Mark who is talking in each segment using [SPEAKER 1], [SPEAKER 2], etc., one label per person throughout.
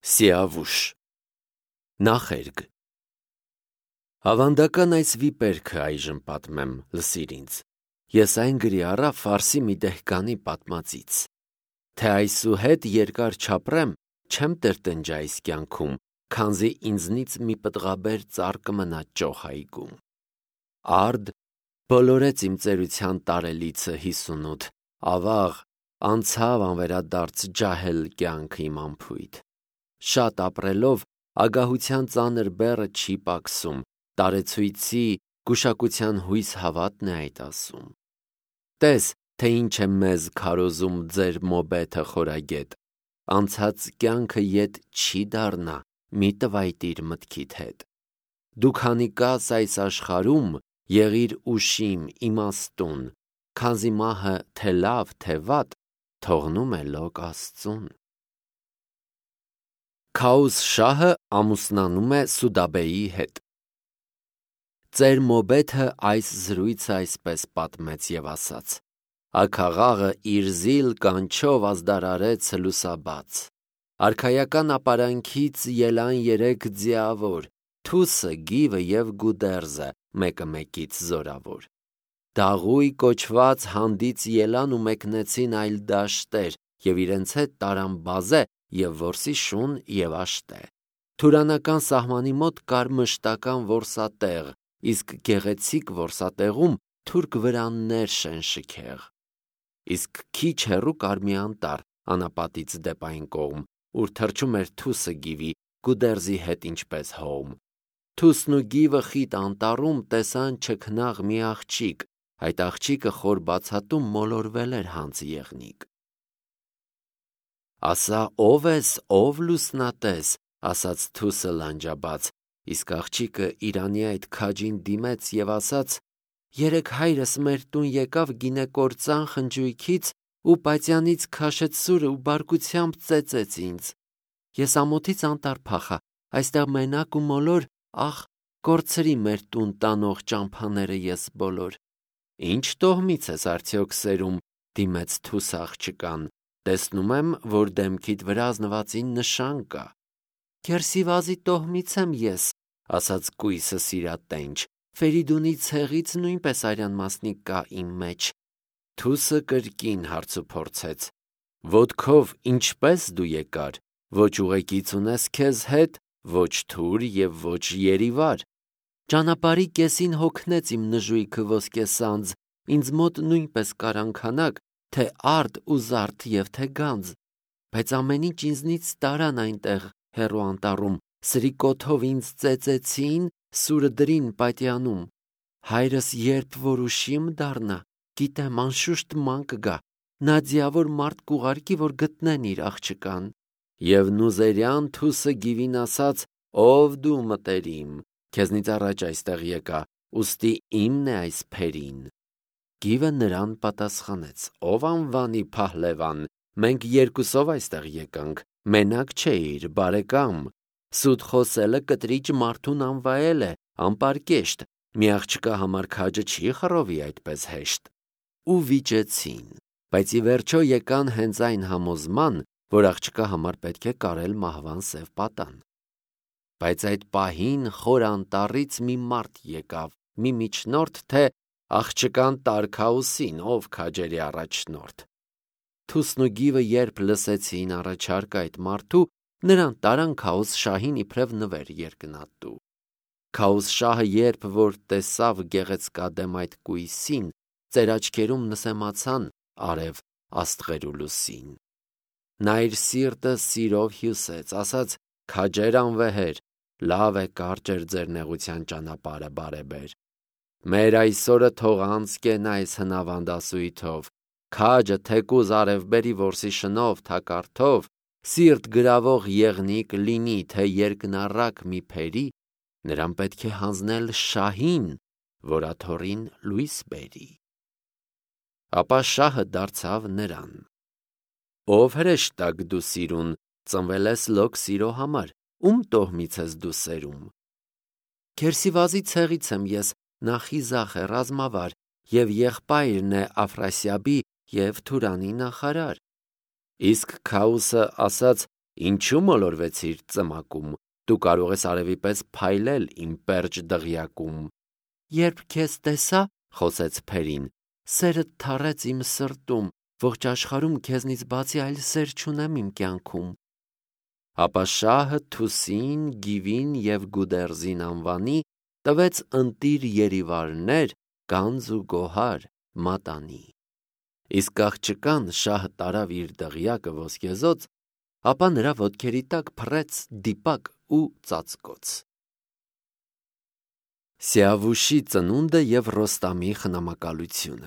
[SPEAKER 1] Սիավուշ Նախերգ Ավանդական այս վիպերքը այժմ պատմեմ, լսիր ինձ։ Ես այն գրի առա Ֆարսի մի դեհկանի պատմածից, թե այսուհետ երկար չապրեմ, չեմ տրտնջա այս կյանքում, քանզի ինձնից մի պտղաբեր ծառ կմնա ճոխ այգում։ Արդ բոլորեց իմ ծերության տարելիցը 58, ավաղ անցավ անվերադարձ ջահել կյանք իմ անփույթ։ Շատ ապրելով ագահության ծանր բեռը չի պակսում, տարեցույցի գուշակության հույս հավատն է այդ ասում։ Տես, թե ինչ է մեզ քարոզում ձեր մոբեթը խորագետ, անցած կյանքը ետ չի դառնա, մի տվայտիր մտքիդ հետ։ Դու քանի կաս այս աշխարհում, եղիր ուշիմ, իմաստուն, քանզի մահը թե լավ, թե վատ, թողնում է լոկ Աստծուն։ Քաուս շահը ամուսնանում է Սուդաբեի հետ։ Ծեր մոբեթը այս զրույցը այսպես պատմեց և ասաց. Աքաղաղը իր զիլ կանչով ազդարարեց լուսաբաց։ Արքայական ապարանքից ելան 3 ձիավոր, թուսը, գիվը և գուդերզը, մեկը մեկից զորավոր։ Դաղույ կոչված հանդից ելան ու մեկնեցին այլ դաշտեր և իրենց հետ տարան բազե և որսի շուն և աշտե։ Թուրանական սահմանի մոտ կար մշտական որսատեղ, իսկ գեղեցիկ որսատեղում թուրք վրաններ շենշքեղ։ Իսկ քիչ հեռու կար մի անտառ, անապատից դեպ այն կողմ, ուր թռչում էր թուսը գիվի, գուդերզի հետ ինչպես հոմ։ Թուսն ու գիվը խիտ անտառում տեսան չքնաղ մի աղջիկ, այդ աղջիկը խոր բացատում մոլորվել էր հանձ եղնիկ։ Ասա ով ես, ով լուսնատես, ասաց թուսը լանջաբաց, իսկ աղջիկը իրանի այդ քաջին դիմեց և ասաց. Երեկ հայրս մեր տուն եկավ գինեկործան խնջույքից ու պատյանից քաշեց սուրը ու բարկությամբ ծեծեց ինձ։ Ես ամոթից անտառ փախա, այստեղ մենակ ու մոլոր, ախ, կորցրի մեր տուն տանող ճամփաները ես բոլոր։ Ինչ տոհմից ես արդյոք սերում, դիմեց թուս աղջկան, տեսնում եմ, որ դեմքիդ վրա ազնվածին նշան կա։ Քերսիվազի տոհմից եմ ես, ասաց կույսը սիրատենչ, Ֆերիդունի ցեղից նույնպես արյան մասնիկ կա իմ մեջ։ Թուսը կրկին հարց ու փորձեց. Ոտքով ինչպես դու եկար, ոչ ուղեկից ունես քեզ հետ, ոչ թուր և ոչ երիվար։ Ճանապարհի կեսին հոգնեց իմ նժույգը ոսկե սանձ, ինձ մոտ նույնպես կար անքանակ, թե արդ ու զարդ և թե գանձ, բայց ամեն ինչ ինձնից տարան այնտեղ հեռու անտառում, սրի կոթով ինձ ծեծեցին, սուրը դրին պատյանում։ Հայրս երբ որ ուշիմ դառնա, գիտեմ անշուշտ ման կգա, նա ձիավոր մարդ կուղարկի, որ գտնեն իր աղջկան։ Եվ նուզերյան թուսը գիվին ասաց. Ով դու մտերիմ, քեզնից առաջ այստեղ եկա, ուստի իմն է այս փերին։ Գիվը նրան պատասխանեց. Ով անվանի Փահլևան, մենք երկուսով այստեղ եկանք, մենակ չէիր, բարեկամ։ Սուտ խոսելը կտրիչ մարդուն անվայել է, անպարկեշտ, մի աղջկա համար քաջը չի խռովի այդպես հեշտ։ Ու վիճեցին, բայց ի վերջո եկան հենց այն համոզման, որ աղջկա համար պետք է կարել մահվան սև պատան։ Բայց այդ պահին խոր անտառից մի մարդ եկավ, մի միջնորդ, թե աղջկան տարքաուսին, ով քաջերի առաջնորդ։ Թուսն ու գիվը երբ լսեցին առաջարկը այդ մարդու, նրան տարան Քաուս շահին իբրև նվեր երկնատու։ Քաուս շահը երբ որ տեսավ գեղեցկադեմ այդ կույսին, ծեր աչքերում նսեմացան արև աստղեր ու լուսին։ Նա իր սիրտը սիրով հյուսեց, ասաց. Քաջեր անվեհեր, լավ է կարճեր ձեր նեղության ճանապարհը բարեբեր։ Մեր այսօրը թող անցկենա այս հնավանդ ասույթով, քաջը թեկուզ արևբերի որսի շնով թակարդով, սիրտ գրավող եղնիկ լինի, թե երկնառակ մի փերի, նրան պետք է հանձնել շահին, որ աթոռին լույս բերի։ Ապա շահը դարձավ նրան. Ով հրեշտակ դու սիրուն, ծնվել ես լոկ սիրո համար, ում տոհմից ես դու սերում։ Քերսիվազի ցեղից եմ ես, նա խիզախ է, ռազմավար, և եղբայրն է Աֆրասիաբի և Թուրանի նախարար։ Իսկ Քաուսը ասաց. Ինչու մոլորվեցիր ծմակում, դու կարող ես արևի պես փայլել իմ պերճ դղյակում։ Երբ քեզ տեսա, խոսեց Փերին, սերդ թառեց իմ սրտում, ողջ աշխարհում քեզնից բացի այլ սեր չունեմ իմ կյանքում։ Ապա շահը Թուսին, Գիվին և Գուդերզին անվանի տվեց ընտիր երիվարներ, գանձ ու գոհար մատանի։ Իսկ աղջկան շահը տարավ իր դղյակը ոսկեզոծ, ապա նրա ոտքերի տակ փռեց դիպակ ու ծածկոց։ Սիավուշի ծնունդը և Ռոստամի խնամակալությունը։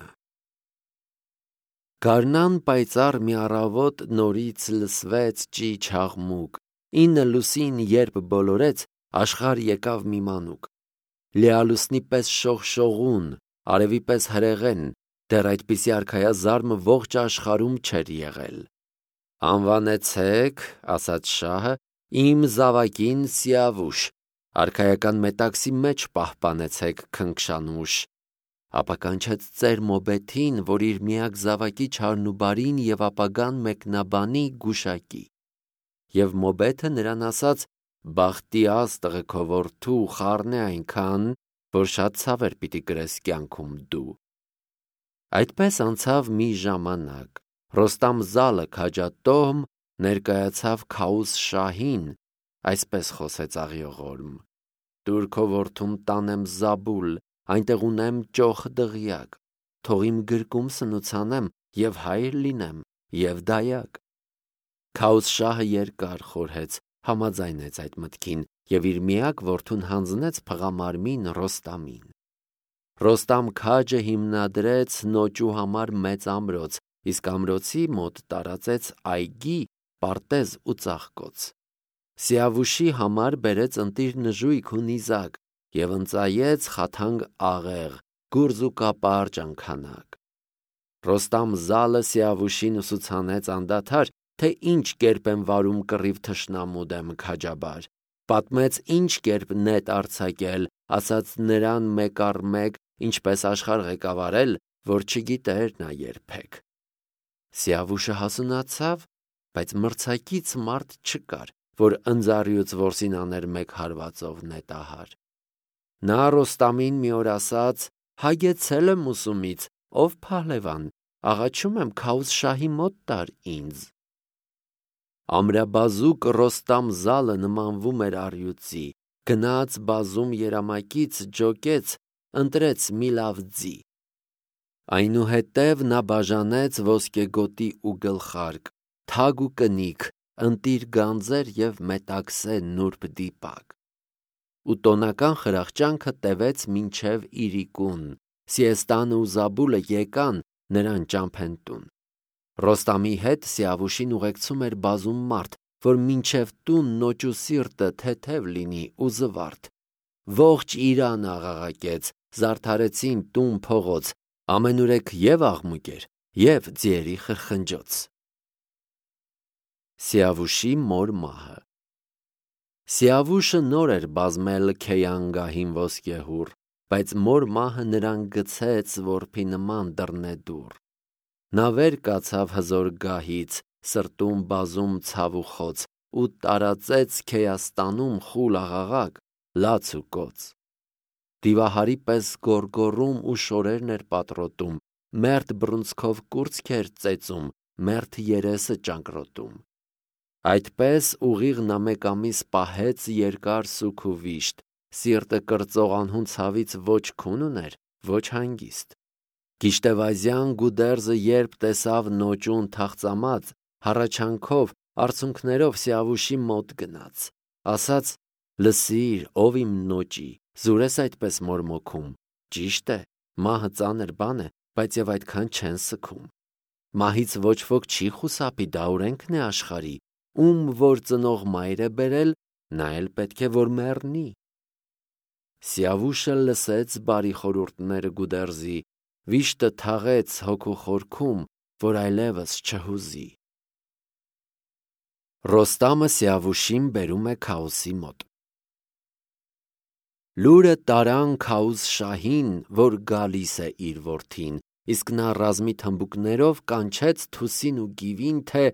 [SPEAKER 1] Գարնան պայծառ մի առավոտ նորից լսվեց ճիչ աղմուկ, 9 լուսին երբ բոլորեց, աշխարհ եկավ մի մանուկ, լիալուսնի պես շողշողուն, արևի պես հրեղեն, դեռ այդպիսի արքայազարմը ողջ աշխարհում չէր եղել։ Անվանեցեք, ասաց շահը, իմ զավակին Սիավուշ, արքայական մետաքսի մեջ պահպանեցեք քնքշանուշ։ Ապա կանչեց ծեր Մոբեթին, որ իր միակ զավակի չարնուբարին և ապագան մեկնաբանի գուշակի։ Եվ Մոբեթը նրան ասաց. բախտի աստղը քո որդու խառն է այնքան, որ շատ ցավեր պիտի կրես կյանքում դու։ Այդպես անցավ մի ժամանակ, Ռոստամ Զալը քաջատոհմ ներկայացավ Քաուս շահին, այսպես խոսեց աղիողորմ. «Տուր քո որդում տանեմ Զաբուլ, այնտեղ ունեմ ճոխ դղյակ, թող իմ գրկում սնուցանեմ և հայր լինեմ և դայակ»։ Քաուս շահը երկար խորհեց, համաձայնեց այդ մտքին և իր միակ որդուն հանձնեց փղամարմին Ռոստամին։ Ռոստամ քաջը հիմնադրեց նոճու համար մեծ ամրոց, իսկ ամրոցի մոտ տարածեց այգի, պարտեզ ու ծաղկոց։ Սիավուշի համար բերեց ընտիր նժույգ ու նիզակ և ընծայեց խաթանգ աղեղ, գուրզ ու կապարճ անքանակ։ Ռոստամ Զալը Սիավուշին ուսուցանեց անդադար, թե ինչ կերպ են վարում կռիվ թշնամու դեմ քաջաբար, պատմեց ինչ կերպ նետ արձակել, ասաց նրան մեկ առ մեկ, ինչպես աշխարհ ղեկավարել, որ չգիտեր նա երբեք։ Սիավուշը հասունացավ, բայց մրցակից մարդ չկար, որ ընձառյուծ որսին աներ մեկ հարվածով նետահար։ Նա Ռոստամին մի օր ասաց. հագեցել եմ ուսումից, ով փահլևան, աղաչում եմ Քաուս շահի մոտ տար ինձ։ Ամրաբազուկ Ռոստամ Զալը նմանվում էր առյուծի, գնաց բազում երամակից, ջոկեց, ընտրեց մի լավ ձի։ Այնուհետև նա բաժանեց ոսկեգոտի ու գլխարկ, թագ ու կնիկ, ընտիր գանձեր և մետաքսե նուրբ դիպակ։ Ու տոնական խրախճանքը տևեց մինչև իրիկուն, Սիեստանը ու Զաբուլը եկան նրան ճամփեն տուն։ Ռոստամի հետ Սիավուշին ուղեկցում էր բազում մարդ, որ մինչև տուն նոճու սիրտը թեթև լինի ու զվարթ։ Ողջ Իրանը աղաղակեց, զարդարեցին տուն փողոց, ամենուրեք և աղմուկ էր, և ձիերի խրխնջոց։ Սիավուշի մոր մահը։ Սիավուշը նոր էր բազմել Քեյանգահին ոսկեհուռ, բայց մոր մահը նրան գցեց որբի նման դռնեդուռ։ Նա վեր կացավ հզոր գահից, սրտում բազում ցավ ու խոց, ու տարածեց Քեյաստանում խուլ աղաղակ, լաց ու կոծ։ Դիվահարի պես գոռգոռում ու շորերն էր պատռոտում, մերթ բռունցքով կուրծք էր ծեծում, մերթ երեսը ճանկռոտում։ Այդպես ուղիղ նա մեկ ամիս պահեց երկար սուգ ու վիշտ, սիրտը կրծող անհուն ցավից ոչ քուն ուներ, ոչ հանգիստ։ Գիշտևազյան Գուդերզը երբ տեսավ նոճուն թախծամած, հառաչանքով, արցունքներով Սիավուշի մոտ գնաց, ասաց. «Լսիր, ով իմ նոճի, զուր ես այդպես մորմոքում, ճիշտ է, մահը ծանր բան է, բայց և այդքան չեն սգում։ Մահից ոչ ոք չի խուսափի, դա օրենքն է աշխարհի, ում որ ծնող մայր է բերել, նա էլ պետք է որ մեռնի»։ Սիավուշը լսեց բարի խորհուրդները Գուդերզի, վիշտը թաղեց հոգու խորքում, որ այլևս չհուզի։ Ռոստամը Սիավուշին բերում է Քաուսի մոտ։ Լուրը տարան Քաուս շահին, որ գալիս է իր որդին, իսկ նա ռազմի թմբուկներով կանչեց Թուսին ու Գիվին, թե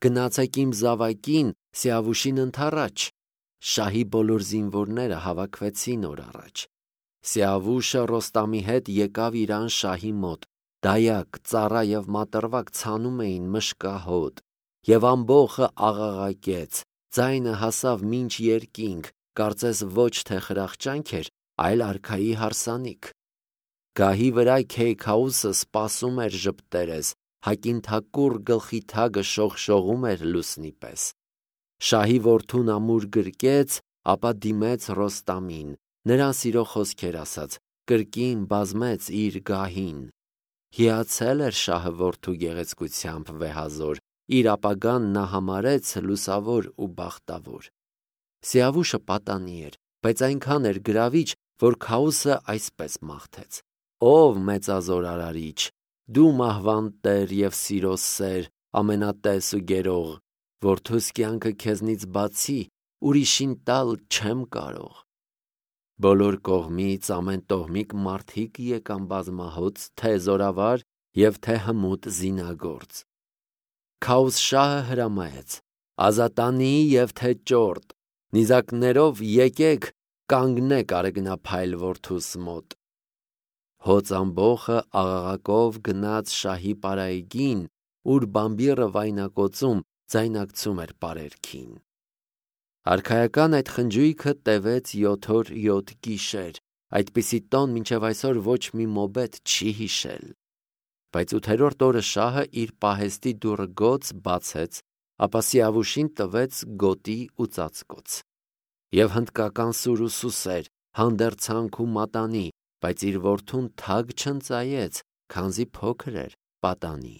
[SPEAKER 1] գնացեք իմ զավակին Սիավուշին ընդառաջ։ Շահի բոլոր զինվորները հավաքվեցին օր առաջ։ Սիավուշը Ռոստամի հետ եկավ իրան շահի մոտ, դայակ, ծառա և մատրվակ ցանում էին մշկահոտ, և ամբոխը աղաղակեց, ձայնը հասավ մինչ երկինք, կարծես ոչ թե խրախճանք էր, այլ արքայի հարսանիք։ Գահի վրա Քեյքաուսը սպասում էր ժպտերես, հակինթակուռ գլխի թագը շողշողում էր լուսնի պես։ Շահի որդուն ամուր գրկեց, ապա դիմեց Ռոստամին, նրան սիրո խոսքեր ասաց, կրկին բազմեց իր գահին։ Հիացել էր շահը որդու գեղեցկությամբ վեհազոր, իր ապագան նա համարեց լուսավոր ու բախտավոր։ Սիավուշը պատանի էր, բայց այնքան էր գրավիչ, որ Քաուսը այսպես մաղթեց. «Ով մեծազոր արարիչ, դու մահվան տեր և սիրո սեր, ամենատես ու գերող, որդուս կյանքը քեզնից բացի ուրիշին տալ չեմ կարող»։ Բոլոր կողմից ամեն տոհմիկ մարդիկ եկան բազմահոց, թե զորավար և թե հմուտ զինագործ։ Քաուս շահը հրամայեց. «Ազատանի և թե ճորտ, նիզակներով եկեք, կանգնեք արեգնափայլ որդուս մոտ»։ Հոծ ամբոխը աղաղակով գնաց շահի պարայգին, ուր բամբիռը վայնակոծում ձայնակցում էր պարերգին։ Արքայական այդ խնջույքը տևեց 7 օր 7 գիշեր, այդպիսի տոն մինչև այսօր ոչ մի մոբետ չի հիշել։ Բայց 8-րդ օրը շահը իր պահեստի դուռը գոց բացեց, ապա Սիավուշին տվեց գոտի ու ծածկոց։ Եվ հնդկական սուր ու սուսեր, հանդերձանք ու մատանի, բայց իր որդուն թագ չընծայեց, քանզի փոքր էր, պատանի։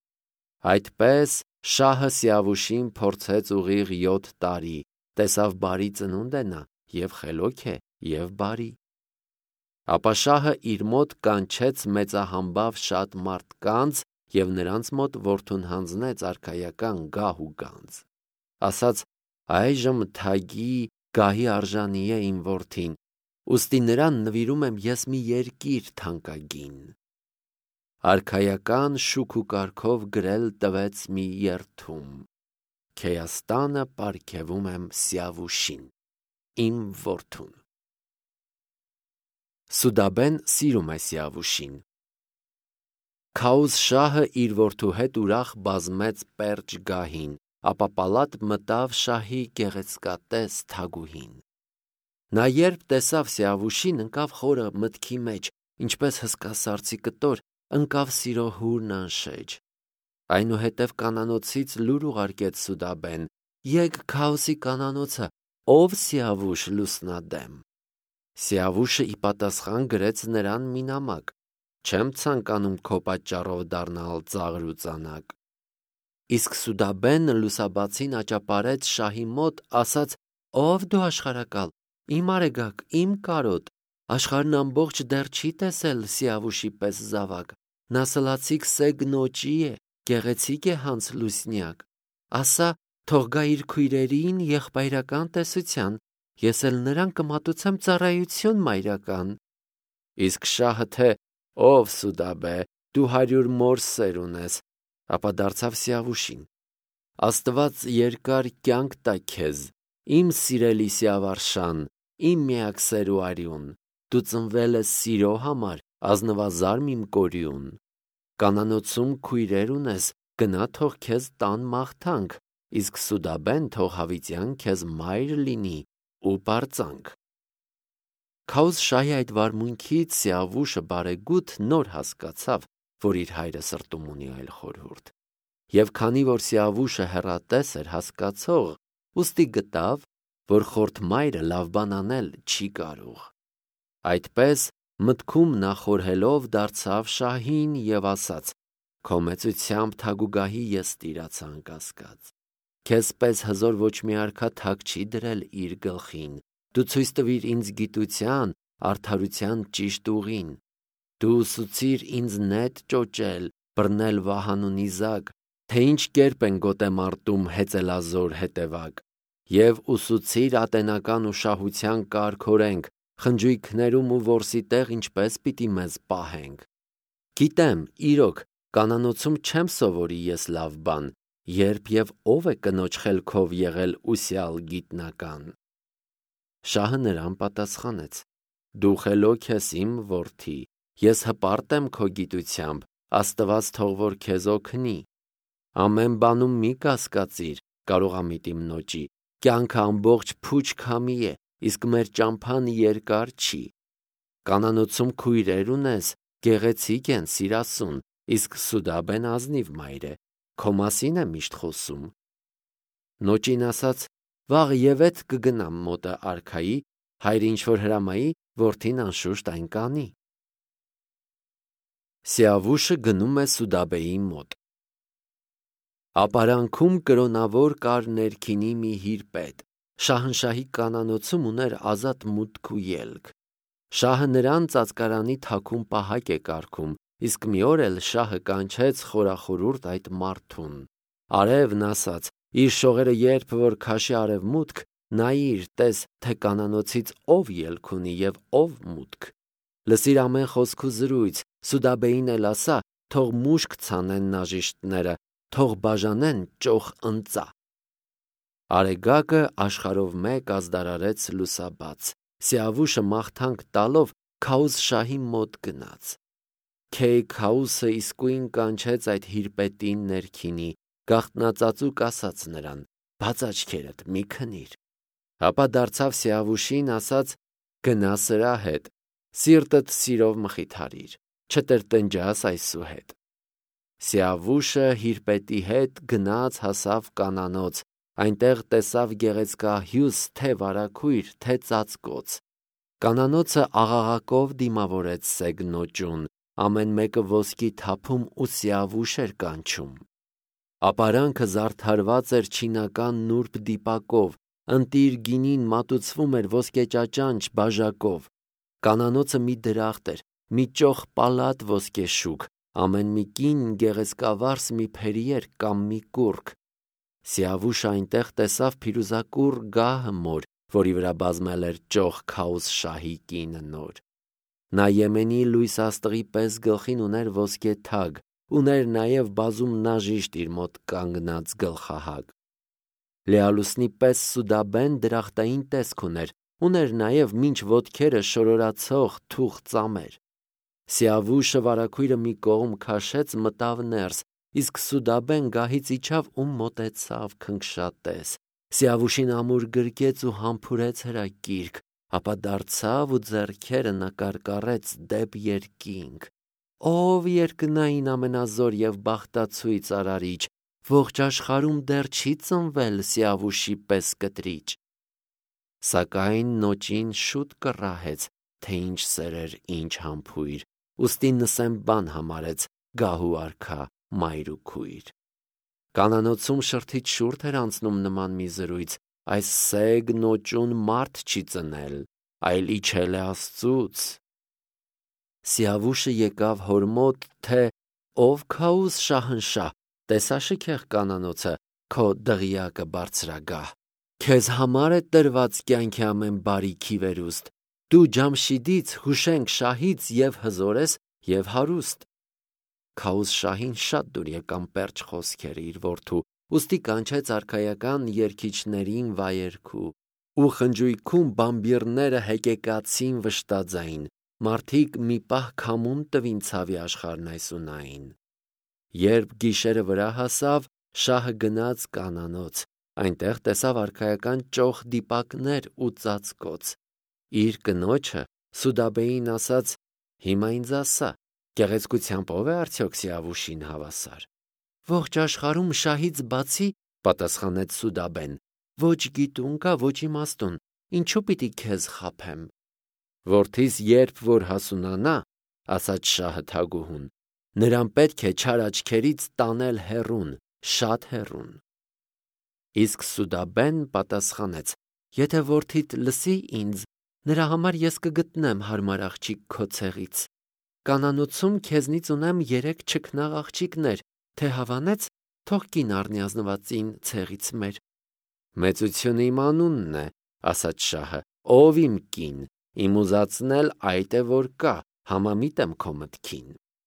[SPEAKER 1] Այդպես շահը Սիավուշին փորձեց ուղիղ 7 տարի, տեսավ բարի ծնունդ է նա, և խելոք է, և բարի։ Ապա շահը իր մոտ կանչեց մեծահամբավ շատ մարդկանց և նրանց մոտ որդուն հանձնեց արքայական գահ ու գանձ։ Ասաց. «Այժմ թագի գահի արժանի է իմ որդին, ուստի նրան նվիրում եմ ես մի երկիր թանկագին»։ Արքայական շուք ու կարգով գրել տվեց մի երդում. «Քեյաստանը պարգևում եմ Սիավուշին, իմ որդուն»։ Սուդաբեն սիրում է Սիավուշին։ Քաուս շահը իր որդու հետ ուրախ բազմեց պերճ գահին, ապա պալատ մտավ շահի գեղեցկատես թագուհին։ Նա երբ տեսավ Սիավուշին, ընկավ խորը մտքի մեջ, ինչպես հսկա սառցի կտոր, ընկավ սիրո հուրն անշեջ։ Այնուհետև կանանոցից լուր ուղարկեց Սուդաբեն. «Եկ Քաուսի կանանոցը, ով Սիավուշ լուսնադեմ»։ Սիավուշը ի պատասխան գրեց նրան մի նամակ. «Չեմ ցանկանում քո պատճառով դառնալ ծաղր ու ծանակ»։ Իսկ Սուդաբենը լուսաբացին աճապարեց շահի մոտ, ասաց. «Ով դու աշխարհակալ, իմ արեգակ, իմ կարոտ, աշխարհն ամբողջ դեռ չի տեսել Սիավուշի պես զավակ, նա սլացիկ սեգնոճի է, գեղեցիկ է հանց լուսնյակ, ասա, թող գա իր քույրերին եղբայրական տեսության, ես էլ նրան կմատուցեմ ծառայություն մայրական»։ Իսկ շահը թե. «Ով Սուդաբե, դու 100 մոր սեր ունես», ապա դարձավ Սիավուշին. «Աստված երկար կյանք տա քեզ, իմ սիրելի Սիավարշան, իմ միակ սեր ու արյուն, դու ծնվել ես սիրո համար, ազնվազարմ իմ կորյուն։ Կանանոցում քույրեր ունես, գնա թող քեզ տան մաղթանք, իսկ Սուդաբեն թող հավիտյան քեզ մայր լինի ու պարծանք»։ Քաուս շահի այդ վարմունքից Սիավուշը բարեգութ նոր հասկացավ, որ իր հայրը սրտում ունի այլ խորհուրդ։ Եվ քանի որ Սիավուշը հեռատես էր հասկացող, ուստի գտավ, որ խորթ մայրը լավ բան անել չի կարող։ Այդպես մտքում նախորհելով դարձավ շահին և ասաց. «Քո մեծությամբ թագուգահի ես տիրացա անկասկած։ Քեզ պես հզոր ոչ մի արքա թագ չի դրել իր գլխին, դու ցույց տվիր ինձ գիտության, արդարության ճիշտ ուղին։ Դու ուսուցիր ինձ նետ ճոճել, բռնել վահան ու նիզակ, թե ինչ կերպ են գոտեմարտում հեծելազոր հետևակ, և ուսուցիր ատենական ու շահության կարգ-օրենք, խնջույքներում ու որսի տեղ ինչպես պիտի մեզ պահենք։ Գիտեմ, իրոք, կանանոցում չեմ սովորի ես լավ բան, երբ և ով է կնոջ խելքով եղել ուսյալ գիտնական։ Շահը նրան պատասխանեց. «Դու խելոք ես իմ որդի, ես հպարտ եմ քո գիտությամբ, Աստված թող որ քեզ օգնի։ Ամեն բանում մի կասկածիր, կարողամիտ իմ նոճի, կյանքը ամբողջ փուչ քամի է, իսկ մեր ճամփան երկար չի։ Կանանոցում քույրեր ունես, գեղեցիկ են, սիրասուն, իսկ Սուդաբեն ազնիվ մայր է, քո մասին է միշտ խոսում»։ Նոճին ասաց. «Վաղ ևեթ կգնամ մոտը արքայի, հայրը ինչ որ հրամայի, որդին անշուշտ այն կանի»։ Սիավուշը գնում է Սուդաբեի մոտ։ Ապարանքում կրոնավոր կար ներքինի մի հիրպետ, շահնշահի կանանոցում ուներ ազատ մուտք ու ելք։ Շահը նրան ծածկարանի թաքուն պահակ է կարգում, իսկ մի օր էլ շահը կանչեց խորախորուրդ այդ մարդուն։ Արևն ասաց. «Իր շողերը երբ որ քաշի արևմուտք, նայիր, տես, թե կանանոցից ով ելք ունի և ով մուտք։ Լսիր ամեն խոսք ու զրույց, Սուդաբեին էլ ասա, թող մուշկ ցանեն նաժիշտները, թող բաժանեն ճոխ ընծա»։ Արեգակը աշխարհով մեկ ազդարարեց լուսաբաց։ Սիավուշը մաղթանք տալով Քաուզ շահի մոտ գնաց։ Քեյ Քաուսը իսկույն կանչեց այդ հիրպետին ներքինի, գաղտնածածուկ ասաց նրան. «Բաց աչքերդ, մի քնիր»։ Ապա դարձավ Սիավուշին, ասաց. «Գնա սրա հետ, սիրտդ սիրով մխիթարիր, չտրտնջաս այսուհետ»։ Սիավուշը հիրպետի հետ գնաց հասավ կանանոց, այնտեղ տեսավ գեղեցկահյուս թե վարագույր, թե ծածկոց։ Կանանոցը աղաղակով դիմավորեց սեգ նոճուն, ամեն մեկը ոսկի թափում ու Սիավուշ էր կանչում։ Ապարանքը զարդարված էր չինական նուրբ դիպակով, ընտիր գինին մատուցվում էր ոսկեճաճանճ բաժակով։ Կանանոցը մի դրախտ էր, մի ճոխ պալատ ոսկեշուք, ամեն մի կին գեղեցկավարս մի փերի էր կամ մի կուռք։ Սիավուշը այնտեղ տեսավ փիրուզակուռ գահը մոր, որի վրա բազմել էր ճոխ Քաուզ շահի կինը նոր։ Նա եմենի լույս աստղի պես գլխին ուներ ոսկե թագ, ուներ նաև բազում նաժիշտ իր մոտ կանգնած գլխահագ։ Լեալուսնի պես Սուդաբեն դրախտային տեսք ուներ նաև մինչ ոտքերը շորորացող թուխ ծամեր։ Սիավուշը վարագույրը մի կողմ քաշեց, մտավ ներս, իսկ Սուդաբեն գահից իջավ ու մոտեցավ քնքշատես։ Սիավուշին ամուր գրկեց ու համբուրեց հրակիրք, ապա դարձավ ու ձեռքերը նկարկառեց դեպ երկինք։ «Ով երկնային ամենազոր և բախտացույց արարիչ, ողջ աշխարհում դեռ չի ծնվել Սիավուշի պես կտրիչ»։ Սակայն նոճին շուտ կռահեց, թե ինչ սեր էր, ինչ համբույր, ուստի նսեմ բան համարեց գահու արքա մայր ու քույր։ Կանանոցում շրթից շուրթ էր անցնում նման մի զրույց. այս սեգ նոճուն մարդ չի ծնել, այլ իջել է Աստծուց։ Սիավուշը եկավ հոր մոտ, թե «Ով Քաուզ շահնշահ, տեսա շքեղ կանանոցը, քո դղյակը բարձրագահ։ Քեզ համար է տրված կյանքի ամեն բարիքի վերուստ, դու Ջամշիդից, Հուշենք շահից և հզոր ես և հարուստ»։ Քաուզ շահին շատ դուր եկան պերճ խոսքերը իր որդու, ուստի կանչեց արքայական երգիչներին վայերքու։ Ու խնջույքում բամբիռները հեկեկացին վշտաձայն, մարդիկ մի պահ քամուն տվին ցավի աշխարհն այսունային։ Երբ գիշերը վրա հասավ, շահը գնաց կանանոց, այնտեղ տեսավ արքայական ճոխ դիպակներ ու ծածկոց։ Իր կնոջը Սուդաբեին ասաց. «Հիմա ինձ ասա, գեղեցկությամբ ով է արդյոք Սիավուշին հավասար»։ «Ողջ աշխարհում շահից բացի, պատասխանեց Սուդաբեն, ոչ գիտուն կա, ոչ իմաստուն, ինչու պիտի քեզ խաբեմ»։ «Որդիս երբ որ հասունանա, ասաց շահը թագուհուն, նրան պետք է չար աչքերից տանել հեռուն, շատ հեռուն»։ Իսկ Սուդաբեն պատասխանեց. «Եթե որդիդ լսի ինձ, նրա համար ես կգտնեմ հարմար աղջիկ քո ցեղից։ Կանանոցում քեզնից ունեմ 3 չքնաղ աղջիկներ, թե հավանեց, թող կին առնի ազնվածին ցեղից մեր»։ «Մեծությունը իմ անունն է, ասաց շահը, ով իմ կին, իմ ուզածն էլ այդ է որ կա, համամիտ եմ քո մտքին»։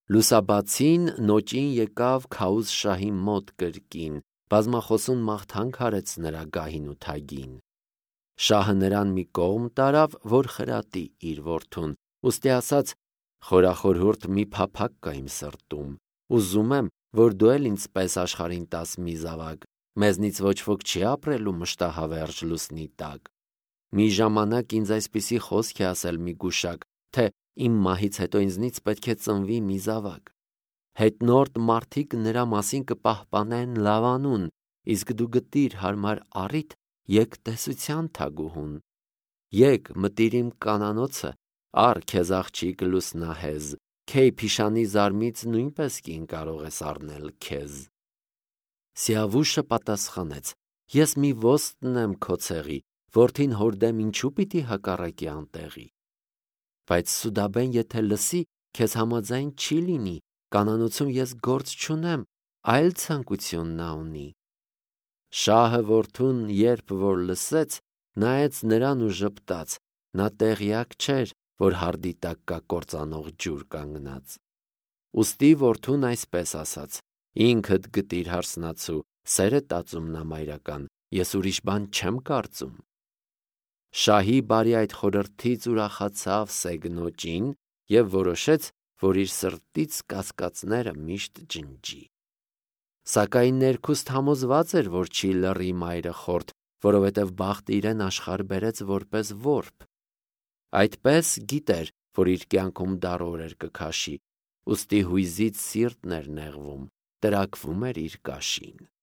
[SPEAKER 1] Լուսաբացին նոճին եկավ Քաուզ շահի մոտ կրկին, բազմախոսուն մաղթանք արեց նրա գահին ու թագին։ Շահը նրան մի կողմ տարավ, որ խրատի իր որդուն, ուստի ասաց. «Խորախորհուրդ մի փափակ կա իմ սրտում, ուզում եմ, որ դու էլ ինձ պես աշխարհին տաս մի զավակ, մեզնից ոչ ոք չի ապրելու մշտահավերժ լուսնի տակ։ Մի ժամանակ ինձ այսպիսի խոսք է ասել մի գուշակ, թե իմ մահից հետո ինձնից պետք է ծնվի մի զավակ։ Հետնորդ մարդիկ նրա մասին կպահպանեն լավանուն, իսկ դու գտիր հարմար առիթ, եկ տեսության թագուհուն։ Եկ մտիր իմ կանանոցը, առ քեզ աղջիկ լուսնահեզ, քեյ փիշանի զարմից նույնպես կին կարող ես առնել քեզ»։ Սիավուշը պատասխանեց. «Ես մի ոստն եմ քո ցեղի, որդին հոր դեմ ինչու պիտի հակառակի անտեղի։ Բայց Սուդաբեն եթե լսի, քեզ համաձայն չի լինի, կանանոցում ես գործ չունեմ, այլ ցանկություն նա ունի»։ Շահը որդուն երբ որ լսեց, նայեց նրան ու ժպտաց, նա տեղյակ չէր, որ հարդի տակ կա կործանող ջուր կանգնած։ Ուստի որդուն այսպես ասաց. «Ինքդ գտիր հարսնացու, սեր է տածում նա մայրական, ես ուրիշ բան չեմ կարծում»։ Շահի բարի այդ խորհրդից ուրախացավ սեգնոճին և որոշեց, որ իր սրտից կասկածները միշտ ջնջի։ Սակայն ներքուստ համոզված էր, որ չի լռի մայրը խորտ, որովհետև բախտը իրեն աշխարհ բերեց որպես որբ։ Այդպես գիտեր, որ իր կյանքում դառ օրեր կքաշի, ուստի հույզից սիրտն էր նեղվում, տրաքվում էր իր կաշին։